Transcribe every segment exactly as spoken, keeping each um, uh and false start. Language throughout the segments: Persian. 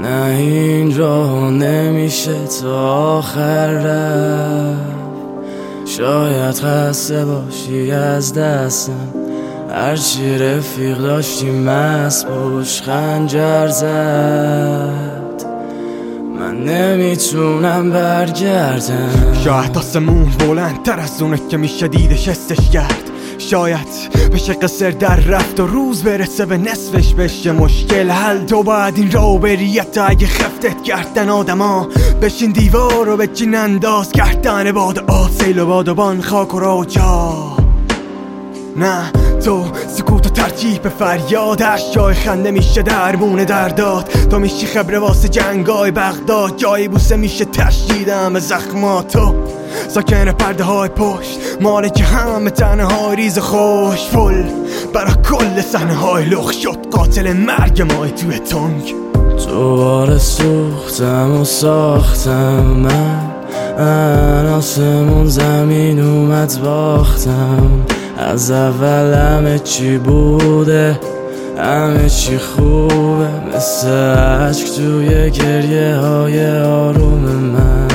نه این راه نمیشه تا آخر رفت. شاید خسته باشی از دستم، هرچی رفیق داشتی مست پشت خنجر زد. من نمیتونم برگردم. شاید آسمون بلندتر از اونه که میشه دیدش حسش کرد. شاید بشه قصر در رفت و روز برسه به نصفش بشه مشکل حل. تو باید این رو بری حتی اگه خفتت کردن آدما بشین دیوار رو بچین انداز کردن باد آب سیل و بادبان خاک و را جا. نه تو سکوت و ترجیح به فریادش جای خنده میشه درمون درداد. تو میشی خبره واسه جنگای بغداد، جایی بوسه میشه تشدیدم زخمات. تو ساکن پرده های پشت مالک همه تنه های ریز خوش فل برا کل صحنه های لخ شد قاتل مرگ مای توی تنگ. دوباره سوختم و ساختم من، من آسمون زمین اومد باختم. از اول همه چی بوده، همه چی خوبه، مثل عشق توی گریه های آروم من.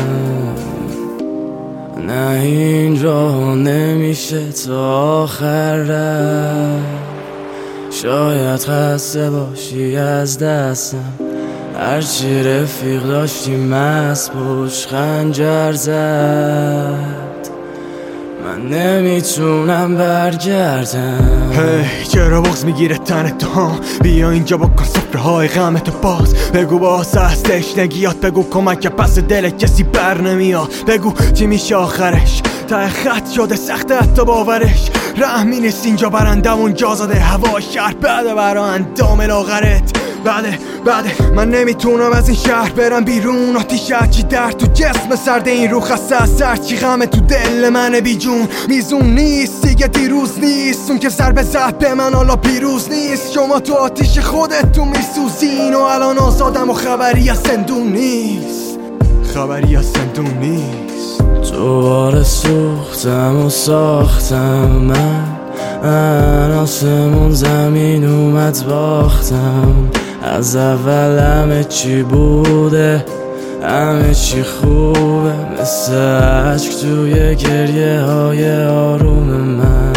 نه این راه نمیشه تا آخر رفت. شاید خسته باشی از دستم، هرچی رفیق داشتی مست پشت خنجر زد. من نمیتونم برگردم. هی چرا بغض میگیره تن تو ها؟ بیا اینجا بکن سفره های غم تو باز. بگو باز از تشنگیات، بگو کمک پس دل کسی بر نمیاد. بگو چی میشه آخرش، تا خط شده سخته حتی باورش. رحمی نیست اینجا برندمون جا زده هوا شهر بعده برا اندام لاغرت. بعده بعده من نمیتونم از این شهر برم بیرون. آتیش هرچی در تو جسم سرد این رو خسته از سر چی غم تو دل من بی جون. میزون نیست دیگه دیروز نیست، اون که ضربه زد به من حالا پیروز نیست. شما تو آتیش خودت تو میسوزین و الان آزادم و خبری از زندون نیست، خبری از زندون نیست. دوباره سوختم و ساختم من، من آسمون زمین اومد باختم. از اول همه چی بوده، همه چی خوبه، مثل عشق توی گریه های آروم من.